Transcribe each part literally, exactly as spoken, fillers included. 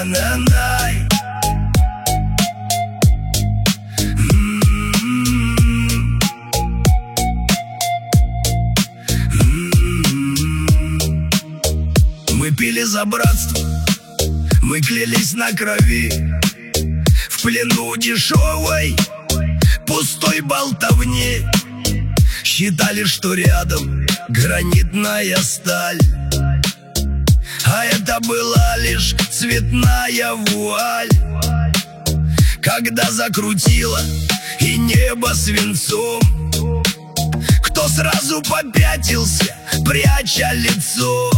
на-на-най. Мы пили за братство, мы клялись на крови, в плену дешевой, пустой болтовни. Считали, что рядом гранитная сталь, а это была лишь цветная вуаль. Когда закрутило и небо свинцом, кто сразу попятился, пряча лицо,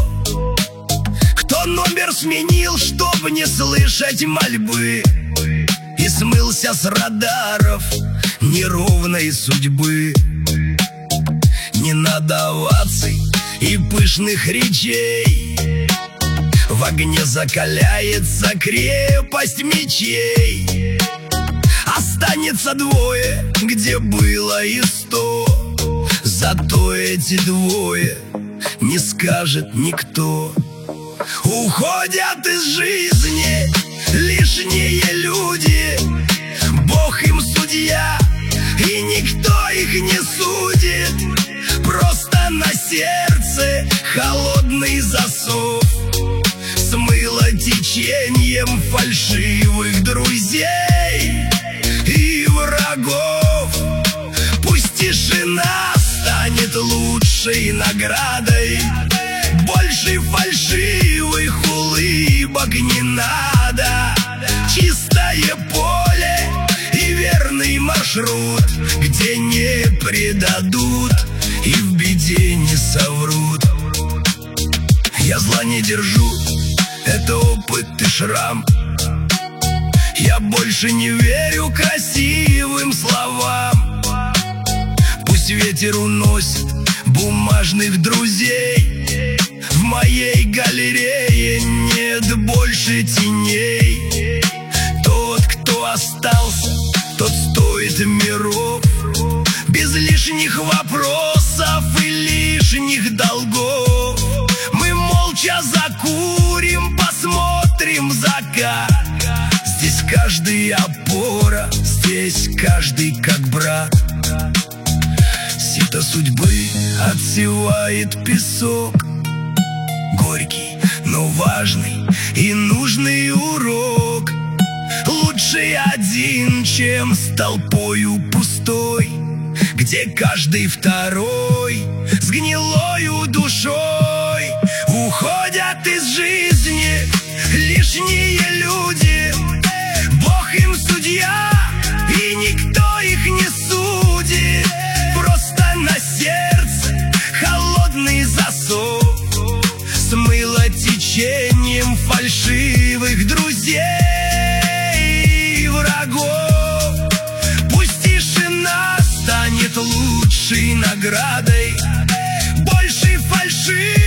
кто номер сменил, чтоб не слышать мольбы, и смылся с радаров неровной судьбы. Не надо оваций и пышных речей, в огне закаляется крепость мечей. Останется двое, где было и сто, зато эти двое не скажет никто. Уходят из жизни лишние люди, Бог им судья, и никто их не судит. Просто на сердце холодный засов смыло течением фальшивых друзей и врагов. Пусть тишина станет лучшей наградой, больше фальшивых улыбок не надо. Чистое поле и верный маршрут, где не предадут и в беде не соврут. Я зла не держу, это опыт и шрам. Я больше не верю красивым словам. Пусть ветер уносит бумажных друзей, в моей галерее нет больше теней. Тот, кто остался, тот стоит миров, без лишних вопросов и лишних долгов. Мы молча закурим, посмотрим закат. Здесь каждый опора, здесь каждый как брат. Сито судьбы отсевает песок, горький, но важный и нужный урок. Лучше один, чем с толпою пустой, где каждый второй с гнилою душой. Уходят из жизни лишние люди, Бог им судья, и никто их не судит. Просто на сердце холодный засов смыло течением фальшивых друзей и врагов. Пусть тишина станет лучшей наградой, больше фальши